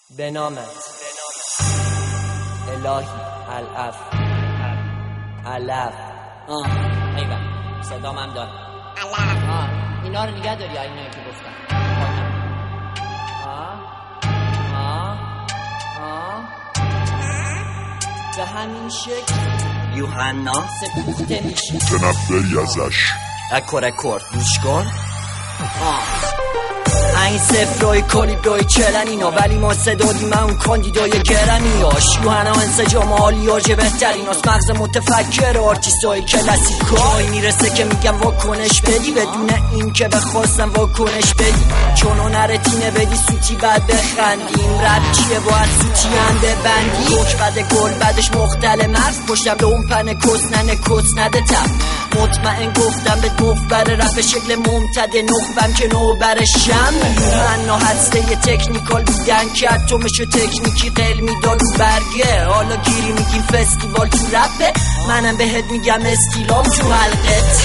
به نامت الهی الف ایوه صدام هم دارم اینا رو نگه داری اینایی که گفتم به همین شکل یوحنا سپوخته میشه متنفری ازش رکورد گوش کن این صفرهای کالیبرهای چلن اینا ولی ما صدادیم اون کاندیدای گرمی هاش یوحنا انسجام عالی آجه بهترین هاست مغز متفکر آرتیست های کلاسیک جایی میرسه که میگم واکنش بدی بدون این که بخواستم واکنش بدی چون نرتینه بدی سوتی بعد بخندیم رب چیه باید سوتی هم ببندی روک بده گل بعدش مختل مرز پشتم به اون پنه کس نده تب مطمئن گفتم به مفبر رفت شکل ممتده نخبم که نوبرشم یوحنا هسته یه تکنیکال بودن که اتمشو تکنیکی قل میدالو برگه حالا گیری میگیم فستیوال تو رپه منم بهت میگم استیلام تو حلقت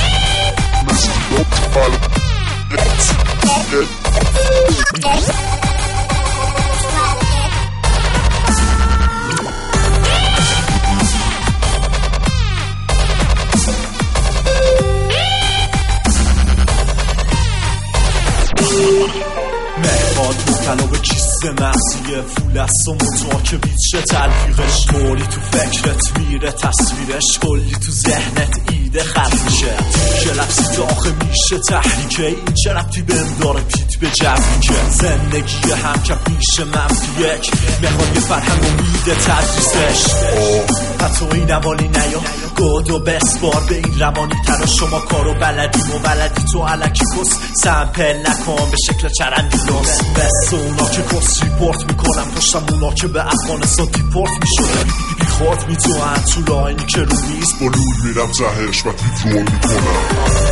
مهباد مبتلا به کیسه محصیه فول است و متوها که بیچه تلفیقش موری تو فکرت میره تصویرش کلی تو ذهنت ایده خلق میشه که لفظی تو آخه میشه تحریکه این چه ربطی بهم داره پیت به جوی که زندگی هم که میشه منفی یک مهمان یه فرهنگ و میده تدریسش حتی این نوالی نیا گود و بسپار به این روانی تر شما کارو بلدیم و بلدی تو علکی کس سمپل نکن به شکل چرندی لس بس اونا که کس ریپورت میکنم پشتم اونا که به افغانستان دیپورت میشونه بی خود میتوان تو لاینی که رو نیست با لول میرم زهش و تیترول میکنم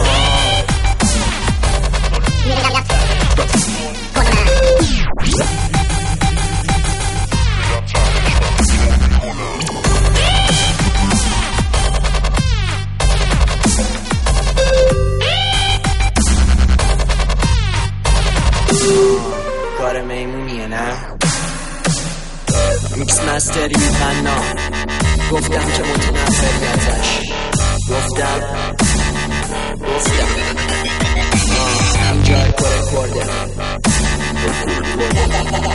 کار میمونیه نه میکس مستری یوحنا گفتم که متنفری ازش گفتم اینجا رکورده